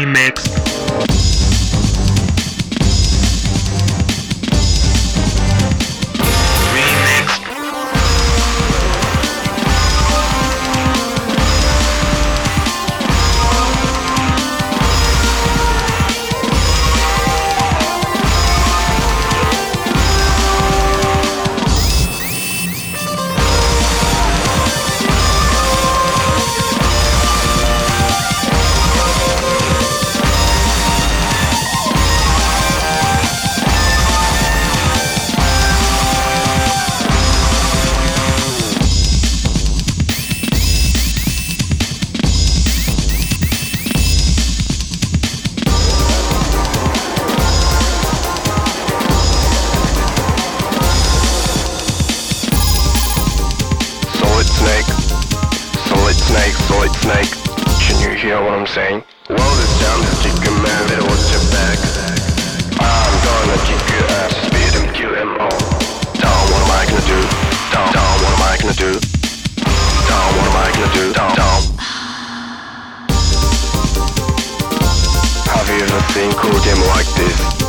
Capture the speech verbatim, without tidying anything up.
Remix. Snake, solid snake. Can you hear what I'm saying? Well, this time to kick a man, better watch your back. I'm gonna kick your ass, speed him, kill him all. Down, what am I gonna do? Down, down, what am I gonna do? Down, what am I gonna do? Down, down. Have you ever seen cool game like this?